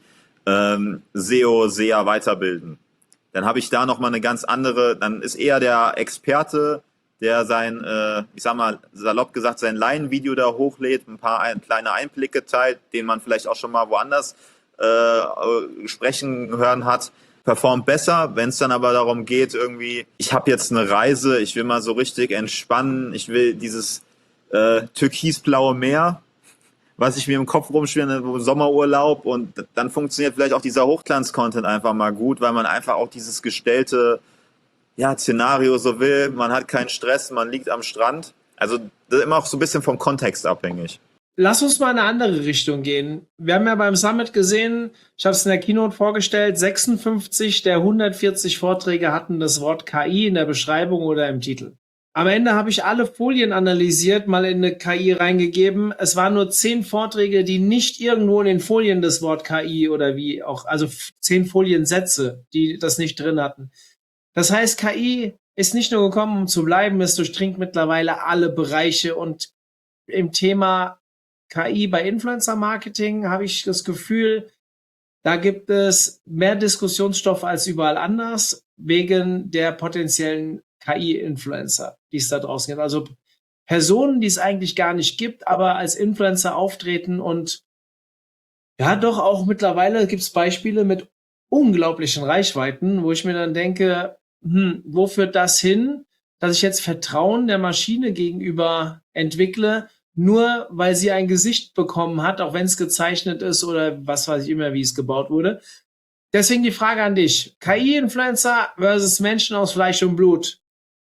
SEO, SEA weiterbilden. Dann habe ich da nochmal eine ganz andere, dann ist eher der Experte, der sein, ich sag mal, salopp gesagt, sein Laienvideo da hochlädt, ein paar kleine Einblicke teilt, den man vielleicht auch schon mal woanders sprechen hören hat, performt besser. Wenn es dann aber darum geht, irgendwie, ich habe jetzt eine Reise, ich will mal so richtig entspannen, ich will dieses türkisblaue Meer, was ich mir im Kopf rumschwirre, Sommerurlaub, und dann funktioniert vielleicht auch dieser Hochglanz-Content einfach mal gut, weil man einfach auch dieses gestellte Szenario so will, man hat keinen Stress, man liegt am Strand. Also das ist immer auch so ein bisschen vom Kontext abhängig. Lass uns mal in eine andere Richtung gehen. Wir haben ja beim Summit gesehen, ich habe es in der Keynote vorgestellt, 56 der 140 Vorträge hatten das Wort KI in der Beschreibung oder im Titel. Am Ende habe ich alle Folien analysiert, mal in eine KI reingegeben. Es waren nur 10 Vorträge, die nicht irgendwo in den Folien das Wort KI oder wie auch, also 10 Foliensätze, die das nicht drin hatten. Das heißt, KI ist nicht nur gekommen, um zu bleiben, es durchdringt mittlerweile alle Bereiche. Und im Thema KI bei Influencer-Marketing habe ich das Gefühl, da gibt es mehr Diskussionsstoff als überall anders, wegen der potenziellen KI-Influencer, die es da draußen gibt. Also Personen, die es eigentlich gar nicht gibt, aber als Influencer auftreten. Und ja, doch auch mittlerweile gibt es Beispiele mit unglaublichen Reichweiten, wo ich mir dann denke, wo führt das hin, dass ich jetzt Vertrauen der Maschine gegenüber entwickle, nur weil sie ein Gesicht bekommen hat, auch wenn es gezeichnet ist oder was weiß ich immer, wie es gebaut wurde. Deswegen die Frage an dich. KI-Influencer versus Menschen aus Fleisch und Blut.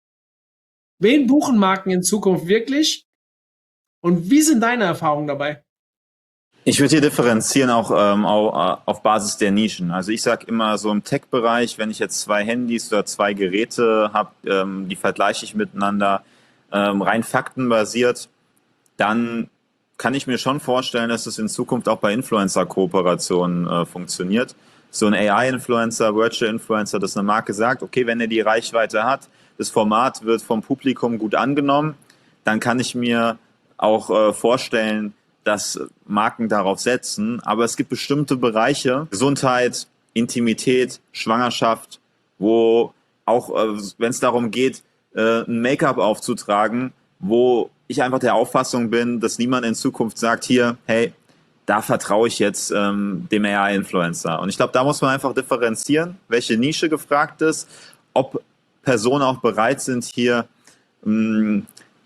Wen buchen Marken in Zukunft wirklich? Und wie sind deine Erfahrungen dabei? Ich würde hier differenzieren auch auf Basis der Nischen. Also ich sage immer so im Tech-Bereich, wenn ich jetzt 2 Handys oder 2 Geräte habe, die vergleiche ich miteinander, rein faktenbasiert, dann kann ich mir schon vorstellen, dass es in Zukunft auch bei Influencer-Kooperationen funktioniert. So ein AI-Influencer, Virtual-Influencer, dass eine Marke sagt, okay, wenn er die Reichweite hat, das Format wird vom Publikum gut angenommen, dann kann ich mir auch vorstellen, dass Marken darauf setzen. Aber es gibt bestimmte Bereiche, Gesundheit, Intimität, Schwangerschaft, wo auch, wenn es darum geht, ein Make-up aufzutragen, wo ich einfach der Auffassung bin, dass niemand in Zukunft sagt, hier, hey, da vertraue ich jetzt dem AI-Influencer. Und ich glaube, da muss man einfach differenzieren, welche Nische gefragt ist, ob Personen auch bereit sind, hier einem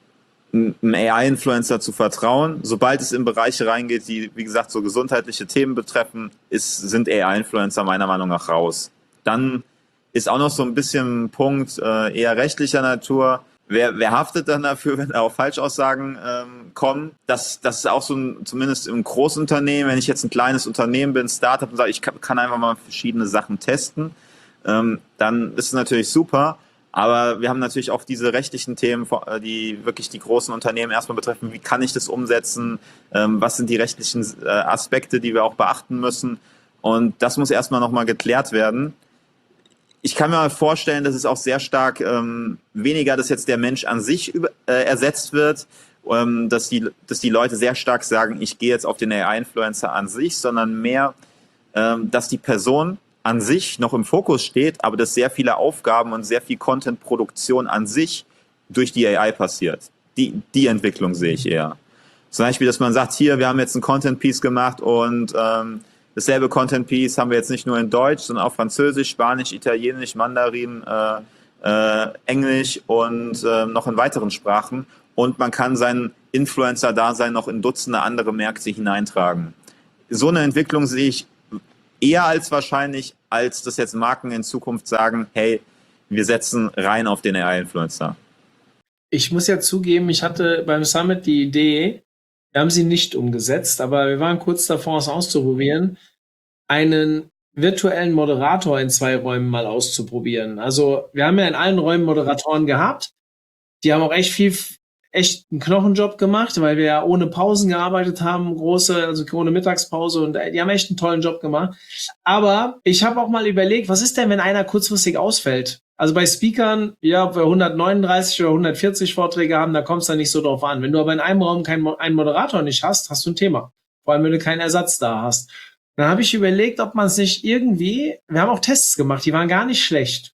AI-Influencer zu vertrauen. Sobald es in Bereiche reingeht, die, wie gesagt, so gesundheitliche Themen betreffen, sind AI-Influencer meiner Meinung nach raus. Dann ist auch noch so ein bisschen ein Punkt eher rechtlicher Natur. Wer haftet dann dafür, wenn da auch Falschaussagen kommen? Das ist auch so zumindest im Großunternehmen, wenn ich jetzt ein kleines Unternehmen bin, Startup und sage, ich kann einfach mal verschiedene Sachen testen, dann ist es natürlich super. Aber wir haben natürlich auch diese rechtlichen Themen, die wirklich die großen Unternehmen erstmal betreffen. Wie kann ich das umsetzen? Was sind die rechtlichen Aspekte, die wir auch beachten müssen? Und das muss erstmal nochmal geklärt werden. Ich kann mir vorstellen, dass es auch sehr stark weniger, dass jetzt der Mensch an sich ersetzt wird, dass die Leute sehr stark sagen, ich gehe jetzt auf den AI-Influencer an sich, sondern mehr, dass die Person an sich noch im Fokus steht, aber dass sehr viele Aufgaben und sehr viel Content-Produktion an sich durch die AI passiert. Die Entwicklung sehe ich eher. Zum Beispiel, dass man sagt, hier, wir haben jetzt ein Content-Piece gemacht und dasselbe Content-Piece haben wir jetzt nicht nur in Deutsch, sondern auch Französisch, Spanisch, Italienisch, Mandarin, Englisch und noch in weiteren Sprachen. Und man kann sein Influencer-Dasein noch in Dutzende andere Märkte hineintragen. So eine Entwicklung sehe ich eher als wahrscheinlich, als dass jetzt Marken in Zukunft sagen, hey, wir setzen rein auf den AI-Influencer. Ich muss ja zugeben, ich hatte beim Summit die Idee, wir haben sie nicht umgesetzt, aber wir waren kurz davor, es auszuprobieren, einen virtuellen Moderator in 2 Räumen mal auszuprobieren. Also wir haben ja in allen Räumen Moderatoren gehabt, die haben auch echt einen Knochenjob gemacht, weil wir ja ohne Pausen gearbeitet haben, also ohne Mittagspause, und die haben echt einen tollen Job gemacht. Aber ich habe auch mal überlegt, was ist denn, wenn einer kurzfristig ausfällt? Also bei Speakern, ja, ob wir 139 oder 140 Vorträge haben, da kommt es dann nicht so drauf an. Wenn du aber in einem Raum einen Moderator nicht hast, hast du ein Thema. Vor allem, wenn du keinen Ersatz da hast. Dann habe ich überlegt, ob man es nicht irgendwie, wir haben auch Tests gemacht, die waren gar nicht schlecht,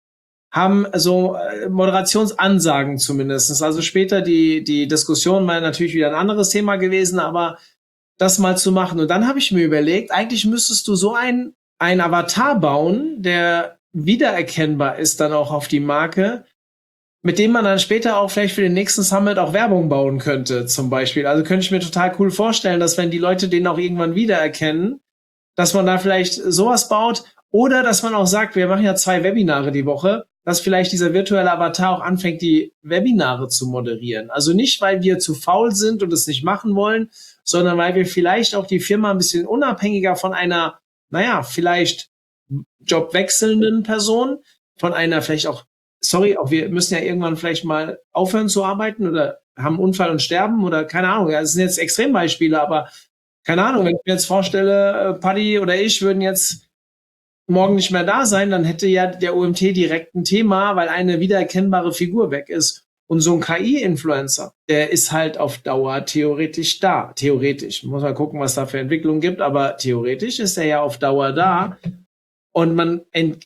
haben so Moderationsansagen zumindest. Also später die Diskussion war natürlich wieder ein anderes Thema gewesen, aber das mal zu machen. Und dann habe ich mir überlegt, eigentlich müsstest du so ein Avatar bauen, der wiedererkennbar ist dann auch auf die Marke, mit dem man dann später auch vielleicht für den nächsten Summit auch Werbung bauen könnte, zum Beispiel. Also könnte ich mir total cool vorstellen, dass wenn die Leute den auch irgendwann wiedererkennen, dass man da vielleicht sowas baut oder dass man auch sagt, wir machen ja 2 Webinare die Woche, dass vielleicht dieser virtuelle Avatar auch anfängt, die Webinare zu moderieren. Also nicht, weil wir zu faul sind und es nicht machen wollen, sondern weil wir vielleicht auch die Firma ein bisschen unabhängiger von einer, vielleicht jobwechselnden Person, von einer vielleicht auch, auch wir müssen ja irgendwann vielleicht mal aufhören zu arbeiten oder haben einen Unfall und sterben oder keine Ahnung. Ja, das sind jetzt Extrembeispiele, aber keine Ahnung, wenn ich mir jetzt vorstelle, Paddy oder ich würden jetzt morgen nicht mehr da sein, dann hätte ja der OMT direkt ein Thema, weil eine wiedererkennbare Figur weg ist. Und so ein KI-Influencer, der ist halt auf Dauer theoretisch da. Theoretisch. Muss man gucken, was da für Entwicklungen gibt, aber theoretisch ist er ja auf Dauer da. Und man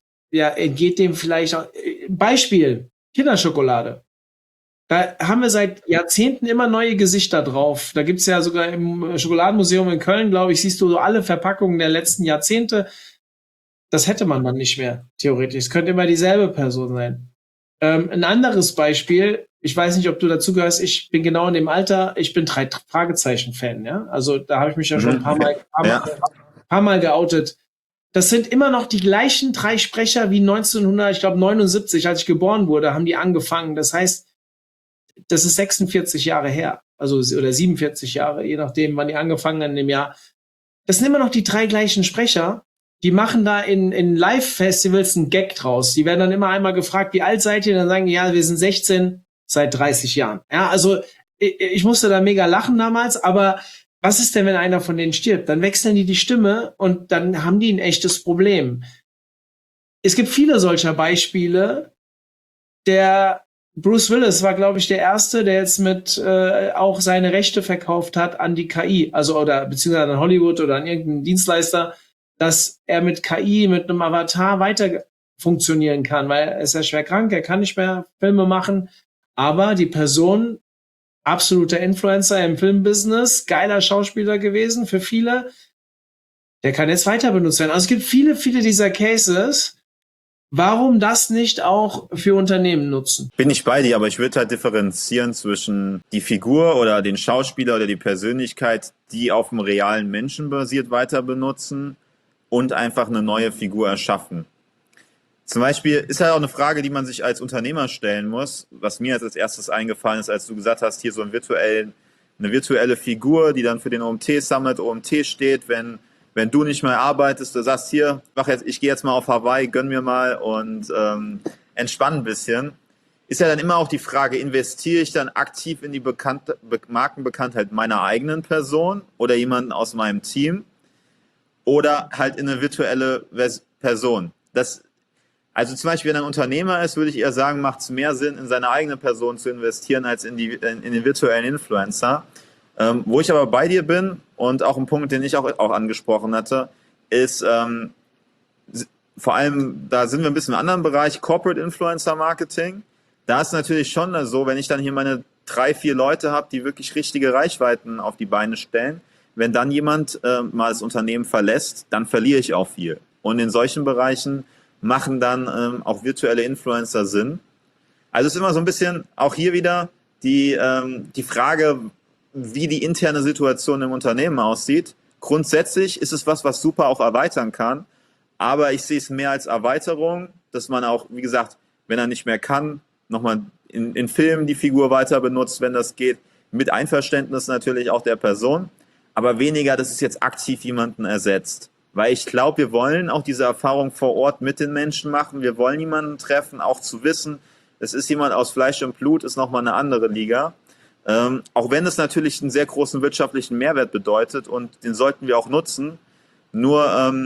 entgeht dem vielleicht auch. Beispiel, Kinderschokolade. Da haben wir seit Jahrzehnten immer neue Gesichter drauf. Da gibt's ja sogar im Schokoladenmuseum in Köln, glaube ich, siehst du so alle Verpackungen der letzten Jahrzehnte. Das hätte man dann nicht mehr, theoretisch. Es könnte immer dieselbe Person sein. Ein anderes Beispiel, ich weiß nicht, ob du dazu gehörst, ich bin genau in dem Alter, ich bin 3 Fragezeichen-Fan, ja. Also da habe ich mich ja schon ein paar Mal geoutet. Das sind immer noch die gleichen 3 Sprecher wie 1979, als ich geboren wurde, haben die angefangen. Das heißt, das ist 46 Jahre her. Also, oder 47 Jahre, je nachdem, wann die angefangen haben in dem Jahr. Das sind immer noch die 3 gleichen Sprecher. Die machen da in Live-Festivals einen Gag draus. Die werden dann immer einmal gefragt, wie alt seid ihr? Dann sagen die, ja, wir sind 16 seit 30 Jahren. Ja, also ich musste da mega lachen damals, aber was ist denn, wenn einer von denen stirbt? Dann wechseln die Stimme und dann haben die ein echtes Problem. Es gibt viele solcher Beispiele. Der Bruce Willis war, glaube ich, der Erste, der jetzt mit auch seine Rechte verkauft hat an die KI, also oder beziehungsweise an Hollywood oder an irgendeinen Dienstleister, dass er mit KI, mit einem Avatar weiter funktionieren kann, weil er ist ja schwer krank, er kann nicht mehr Filme machen, aber die Person, absoluter Influencer im Filmbusiness, geiler Schauspieler gewesen für viele, der kann jetzt weiter benutzt werden. Also es gibt viele, viele dieser Cases. Warum das nicht auch für Unternehmen nutzen? Bin ich bei dir, aber ich würde halt differenzieren zwischen die Figur oder den Schauspieler oder die Persönlichkeit, die auf dem realen Menschen basiert, weiter benutzen und einfach eine neue Figur erschaffen. Zum Beispiel ist halt auch eine Frage, die man sich als Unternehmer stellen muss, was mir jetzt als erstes eingefallen ist, als du gesagt hast, hier so eine virtuelle Figur, die dann für den OMT Summit OMT steht, wenn du nicht mehr arbeitest, du sagst hier, ich gehe jetzt mal auf Hawaii, gönn mir mal und entspann ein bisschen, ist ja dann immer auch die Frage, investiere ich dann aktiv in die Markenbekanntheit meiner eigenen Person oder jemanden aus meinem Team oder halt in eine virtuelle Person. Also zum Beispiel, wenn ein Unternehmer ist, würde ich eher sagen, macht es mehr Sinn, in seine eigene Person zu investieren, als in den virtuellen Influencer. Wo ich aber bei dir bin und auch ein Punkt, den ich auch angesprochen hatte, ist vor allem, da sind wir ein bisschen im anderen Bereich, Corporate Influencer Marketing. Da ist natürlich schon so, wenn ich dann hier meine 3, 4 Leute habe, die wirklich richtige Reichweiten auf die Beine stellen, wenn dann jemand mal das Unternehmen verlässt, dann verliere ich auch viel. Und in solchen Bereichen machen dann auch virtuelle Influencer Sinn. Also es ist immer so ein bisschen, auch hier wieder, die Frage, wie die interne Situation im Unternehmen aussieht. Grundsätzlich ist es was super auch erweitern kann, aber ich sehe es mehr als Erweiterung, dass man auch, wie gesagt, wenn er nicht mehr kann, nochmal in Filmen die Figur weiter benutzt, wenn das geht, mit Einverständnis natürlich auch der Person, aber weniger, dass es jetzt aktiv jemanden ersetzt. Weil ich glaube, wir wollen auch diese Erfahrung vor Ort mit den Menschen machen, wir wollen jemanden treffen, auch zu wissen, es ist jemand aus Fleisch und Blut, ist nochmal eine andere Liga. Auch wenn es natürlich einen sehr großen wirtschaftlichen Mehrwert bedeutet und den sollten wir auch nutzen, nur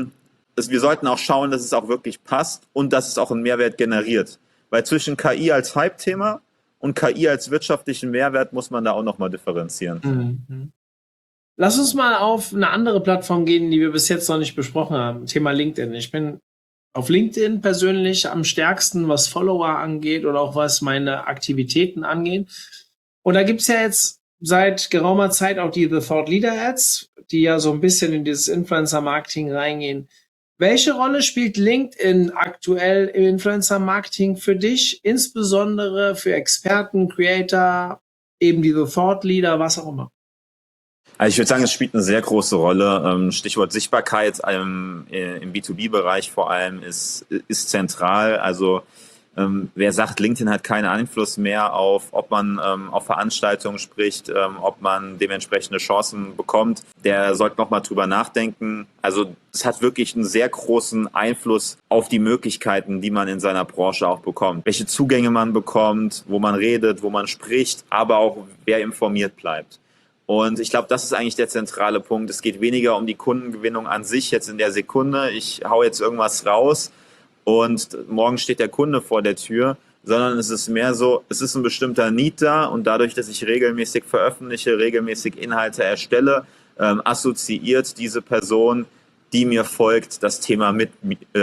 wir sollten auch schauen, dass es auch wirklich passt und dass es auch einen Mehrwert generiert. Weil zwischen KI als Hype-Thema und KI als wirtschaftlichen Mehrwert muss man da auch nochmal differenzieren. Mhm. Lass uns mal auf eine andere Plattform gehen, die wir bis jetzt noch nicht besprochen haben. Thema LinkedIn. Ich bin auf LinkedIn persönlich am stärksten, was Follower angeht oder auch was meine Aktivitäten angeht. Und da gibt's ja jetzt seit geraumer Zeit auch die The Thought Leader Ads, die ja so ein bisschen in dieses Influencer-Marketing reingehen. Welche Rolle spielt LinkedIn aktuell im Influencer-Marketing für dich, insbesondere für Experten, Creator, eben die The Thought Leader, was auch immer? Also ich würde sagen, es spielt eine sehr große Rolle. Stichwort Sichtbarkeit im B2B-Bereich vor allem ist zentral. Also wer sagt, LinkedIn hat keinen Einfluss mehr auf, ob man auf Veranstaltungen spricht, ob man dementsprechende Chancen bekommt, der sollte nochmal drüber nachdenken. Also es hat wirklich einen sehr großen Einfluss auf die Möglichkeiten, die man in seiner Branche auch bekommt. Welche Zugänge man bekommt, wo man redet, wo man spricht, aber auch wer informiert bleibt. Und ich glaube, das ist eigentlich der zentrale Punkt. Es geht weniger um die Kundengewinnung an sich jetzt in der Sekunde. Ich hau jetzt irgendwas raus und morgen steht der Kunde vor der Tür, sondern es ist mehr so, es ist ein bestimmter Need da und dadurch, dass ich regelmäßig veröffentliche, regelmäßig Inhalte erstelle, assoziiert diese Person, die mir folgt, das Thema mit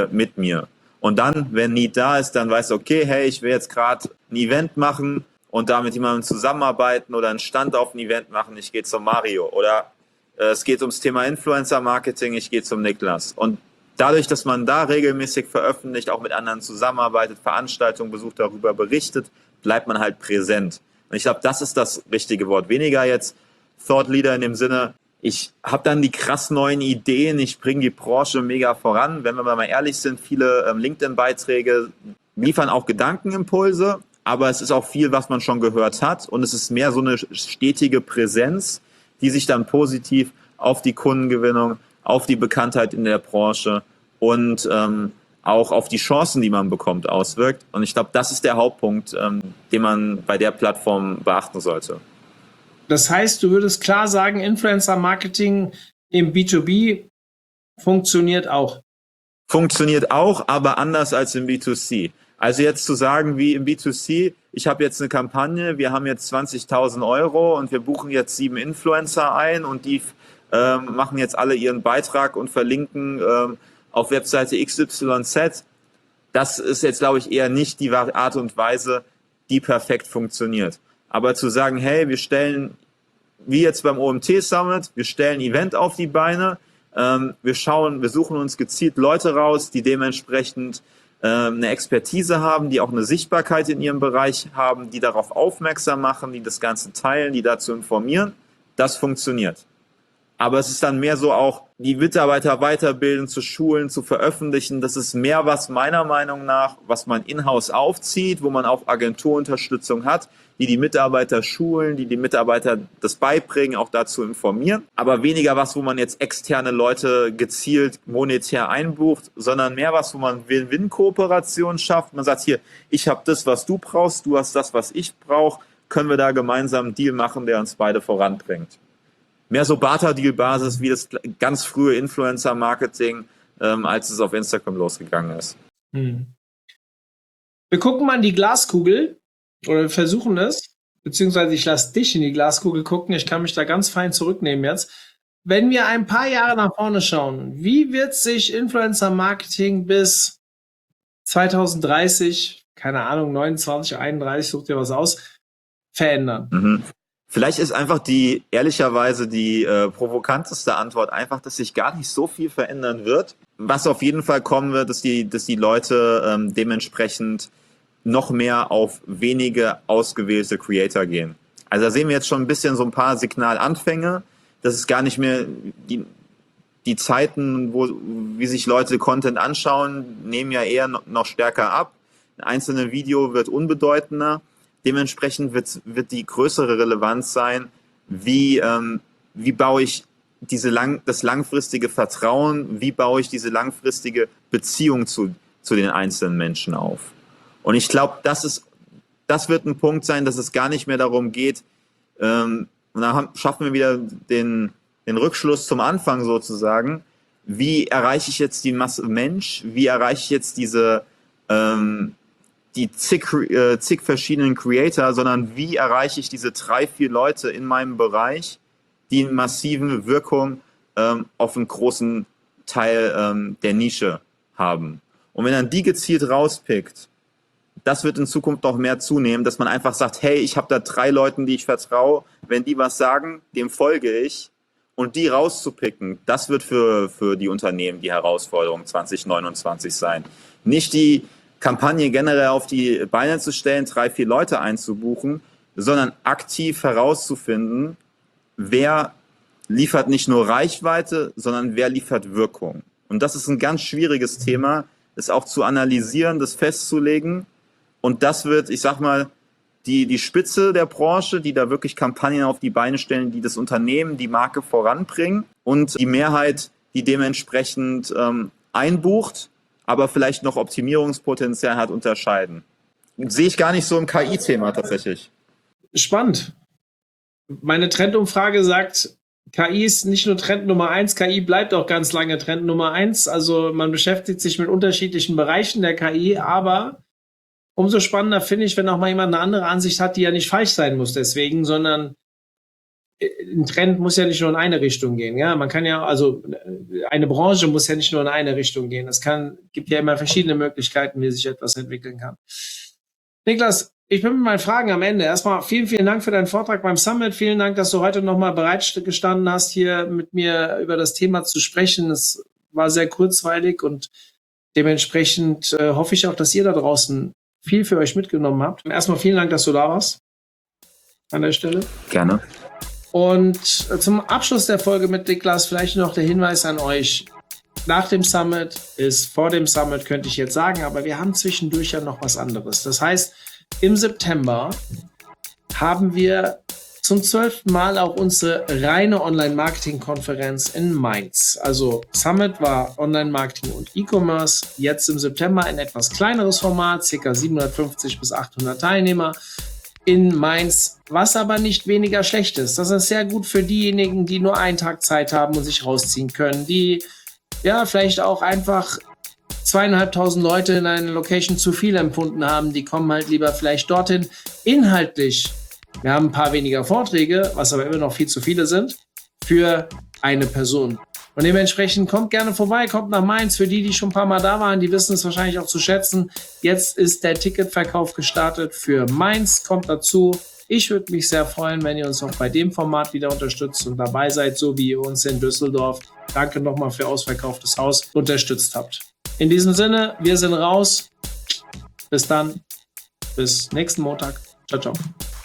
mir. Und dann, wenn Need da ist, dann weiß okay, hey, ich will jetzt gerade ein Event machen und da mit jemandem zusammenarbeiten oder einen Stand auf ein Event machen, ich gehe zum Mario. Oder es geht ums Thema Influencer-Marketing, ich gehe zum Niklas. Und dadurch, dass man da regelmäßig veröffentlicht, auch mit anderen zusammenarbeitet, Veranstaltungen besucht, darüber berichtet, bleibt man halt präsent. Und ich glaube, das ist das richtige Wort. Weniger jetzt Thought Leader in dem Sinne, ich habe dann die krass neuen Ideen, ich bringe die Branche mega voran. Wenn wir mal ehrlich sind, viele LinkedIn-Beiträge liefern auch Gedankenimpulse, aber es ist auch viel, was man schon gehört hat. Und es ist mehr so eine stetige Präsenz, die sich dann positiv auf die Kundengewinnung, auf die Bekanntheit in der Branche und auch auf die Chancen, die man bekommt, auswirkt. Und ich glaube, das ist der Hauptpunkt, den man bei der Plattform beachten sollte. Das heißt, du würdest klar sagen, Influencer-Marketing im B2B funktioniert auch. Funktioniert auch, aber anders als im B2C. Also jetzt zu sagen, wie im B2C, ich habe jetzt eine Kampagne, wir haben jetzt 20.000 € und wir buchen jetzt 7 Influencer ein und die machen jetzt alle ihren Beitrag und verlinken auf Webseite XYZ. Das ist jetzt, glaube ich, eher nicht die Art und Weise, die perfekt funktioniert. Aber zu sagen, hey, wir stellen, wie jetzt beim OMT Summit, wir stellen ein Event auf die Beine, wir suchen uns gezielt Leute raus, die dementsprechend eine Expertise haben, die auch eine Sichtbarkeit in ihrem Bereich haben, die darauf aufmerksam machen, die das Ganze teilen, die dazu informieren. Das funktioniert. Aber es ist dann mehr so auch, die Mitarbeiter weiterbilden, zu schulen, zu veröffentlichen. Das ist mehr was meiner Meinung nach, was man in-house aufzieht, wo man auch Agenturunterstützung hat, die Mitarbeiter schulen, die Mitarbeiter das beibringen, auch dazu informieren. Aber weniger was, wo man jetzt externe Leute gezielt monetär einbucht, sondern mehr was, wo man Win-Win-Kooperation schafft. Man sagt hier, ich habe das, was du brauchst, du hast das, was ich brauche. Können wir da gemeinsam einen Deal machen, der uns beide voranbringt? Mehr so Barter-Deal-Basis wie das ganz frühe Influencer-Marketing, als es auf Instagram losgegangen ist. Wir gucken mal in die Glaskugel oder wir versuchen es, beziehungsweise ich lasse dich in die Glaskugel gucken. Ich kann mich da ganz fein zurücknehmen jetzt. Wenn wir ein paar Jahre nach vorne schauen, wie wird sich Influencer-Marketing bis 2030, keine Ahnung, 29, 31, such dir was aus, verändern? Mhm. Vielleicht ist einfach ehrlicherweise die provokanteste Antwort einfach, dass sich gar nicht so viel verändern wird. Was auf jeden Fall kommen wird, dass die Leute dementsprechend noch mehr auf wenige ausgewählte Creator gehen. Also da sehen wir jetzt schon ein bisschen so ein paar Signalanfänge. Das ist gar nicht mehr die Zeiten, wie sich Leute Content anschauen, nehmen ja eher noch stärker ab. Ein einzelnes Video wird unbedeutender. Dementsprechend wird die größere Relevanz sein, wie baue ich das langfristige Vertrauen, wie baue ich diese langfristige Beziehung zu den einzelnen Menschen auf. Und ich glaube, das wird ein Punkt sein, dass es gar nicht mehr darum geht, und da schaffen wir wieder den Rückschluss zum Anfang sozusagen, wie erreiche ich jetzt die Masse Mensch, wie erreiche ich jetzt die zig verschiedenen Creator, sondern wie erreiche ich diese 3-4 Leute in meinem Bereich, die eine massive Wirkung auf einen großen Teil der Nische haben. Und wenn man die gezielt rauspickt, das wird in Zukunft noch mehr zunehmen, dass man einfach sagt, hey, ich habe da 3 Leuten, die ich vertraue, wenn die was sagen, dem folge ich. Und die rauszupicken, das wird für die Unternehmen die Herausforderung 2029 sein. Nicht die Kampagne generell auf die Beine zu stellen, 3-4 Leute einzubuchen, sondern aktiv herauszufinden, wer liefert nicht nur Reichweite, sondern wer liefert Wirkung. Und das ist ein ganz schwieriges Thema, das auch zu analysieren, das festzulegen. Und das wird, ich sag mal, die Spitze der Branche, die da wirklich Kampagnen auf die Beine stellen, die das Unternehmen, die Marke voranbringen, und die Mehrheit, die dementsprechend einbucht, aber vielleicht noch Optimierungspotenzial hat, unterscheiden. Sehe ich gar nicht so im KI-Thema tatsächlich. Spannend. Meine Trendumfrage sagt, KI ist nicht nur Trend Nummer 1, KI bleibt auch ganz lange Trend Nummer 1. Also man beschäftigt sich mit unterschiedlichen Bereichen der KI, aber umso spannender finde ich, wenn auch mal jemand eine andere Ansicht hat, die ja nicht falsch sein muss deswegen, sondern ein Trend muss ja nicht nur in eine Richtung gehen. Ja, man kann ja, also eine Branche muss ja nicht nur in eine Richtung gehen. Gibt ja immer verschiedene Möglichkeiten, wie sich etwas entwickeln kann. Niklas, ich bin mit meinen Fragen am Ende. Erstmal vielen, vielen Dank für deinen Vortrag beim Summit. Vielen Dank, dass du heute nochmal bereit gestanden hast, hier mit mir über das Thema zu sprechen. Es war sehr kurzweilig und dementsprechend hoffe ich auch, dass ihr da draußen viel für euch mitgenommen habt. Erstmal vielen Dank, dass du da warst an der Stelle. Gerne. Und zum Abschluss der Folge mit Niklas vielleicht noch der Hinweis an euch. Nach dem Summit ist vor dem Summit, könnte ich jetzt sagen, aber wir haben zwischendurch ja noch was anderes. Das heißt, im September haben wir zum 12. Mal auch unsere reine Online-Marketing-Konferenz in Mainz. Also Summit war Online-Marketing und E-Commerce. Jetzt im September ein etwas kleineres Format, ca. 750 bis 800 Teilnehmer in Mainz, was aber nicht weniger schlecht ist. Das ist sehr gut für diejenigen, die nur einen Tag Zeit haben und sich rausziehen können, die ja vielleicht auch einfach 2.500 Leute in einer Location zu viel empfunden haben. Die kommen halt lieber vielleicht dorthin. Inhaltlich, wir haben ein paar weniger Vorträge, was aber immer noch viel zu viele sind, für eine Person. Und dementsprechend kommt gerne vorbei, kommt nach Mainz. Für die schon ein paar Mal da waren, die wissen es wahrscheinlich auch zu schätzen. Jetzt ist der Ticketverkauf gestartet für Mainz. Kommt dazu. Ich würde mich sehr freuen, wenn ihr uns auch bei dem Format wieder unterstützt und dabei seid, so wie ihr uns in Düsseldorf. Danke nochmal für ausverkauftes Haus unterstützt habt. In diesem Sinne, wir sind raus. Bis dann. Bis nächsten Montag. Ciao, ciao.